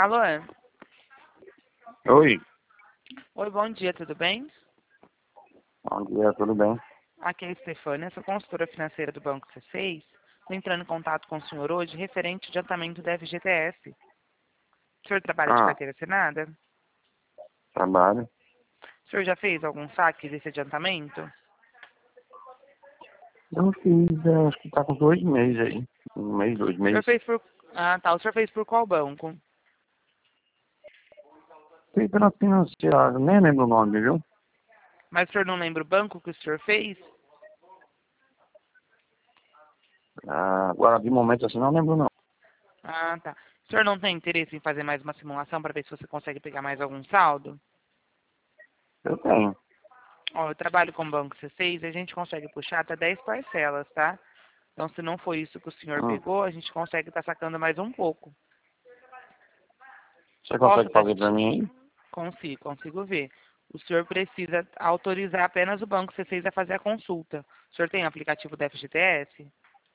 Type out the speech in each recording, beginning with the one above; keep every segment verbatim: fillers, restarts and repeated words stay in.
Alô? Oi. Oi, bom dia, tudo bem? Bom dia, tudo bem? Aqui é a Stefânia, sou consultora financeira do Banco C seis. Estou entrando em contato com o senhor hoje referente ao adiantamento da F G T S. O senhor trabalha de Ah, carteira assinada? trabalho. O senhor já fez algum saque desse adiantamento? Eu não fiz, é, acho que tá com dois meses aí. Um mês, dois O senhor meses. fez por... Ah, tá. O senhor fez por qual banco? Fiz pela financiada, nem lembro o nome, viu? Mas o senhor não lembra o banco que o senhor fez? Ah, agora, de momento assim, não lembro não. Ah, tá. O senhor não tem interesse em fazer mais uma simulação para ver se você consegue pegar mais algum saldo? Eu tenho. Ó, eu trabalho com o Banco C seis e a gente consegue puxar até dez parcelas, tá? Então, se não foi isso que o senhor Hum. pegou, a gente consegue estar sacando mais um pouco. Você Posso consegue dar... fazer pra mim aí? Consigo, consigo ver. O senhor precisa autorizar apenas o Banco C seis a fazer a consulta. O senhor tem aplicativo da F G T S?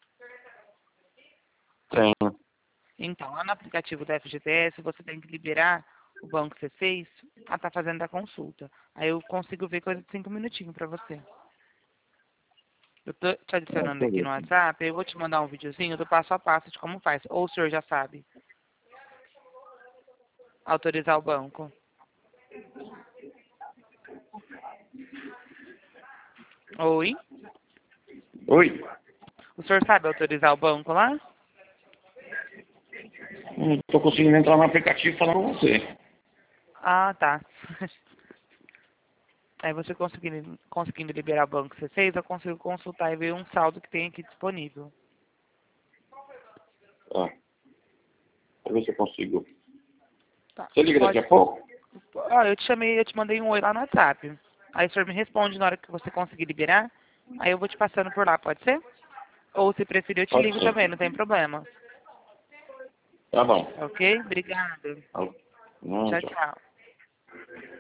Tenho. Então, lá no aplicativo da F G T S, você tem que liberar o Banco C seis a estar fazendo a consulta. Aí eu consigo ver coisa de cinco minutinhos para você. Eu tô te É, adicionando aqui no beleza. WhatsApp, eu vou te mandar um videozinho do passo a passo de como faz. Ou o senhor já sabe autorizar o banco? Oi? Oi. O senhor sabe autorizar o banco lá? Não tô conseguindo entrar no aplicativo falando com você. Ah, tá. Aí você conseguindo, conseguindo liberar o banco C seis, eu consigo consultar e ver um saldo que tem aqui disponível. Tá. Pra ver se eu consigo. Tá. Você liga daqui Pode. a pouco? Ah, eu te chamei, eu te mandei um oi lá no WhatsApp. Aí o senhor me responde na hora que você conseguir liberar. Aí eu vou te passando por lá, pode ser? Ou se preferir, eu te Pode ligo ser. também, não tem problema. Tá bom. Ok? Obrigada. Tá. Não, Tchau, tchau. tchau.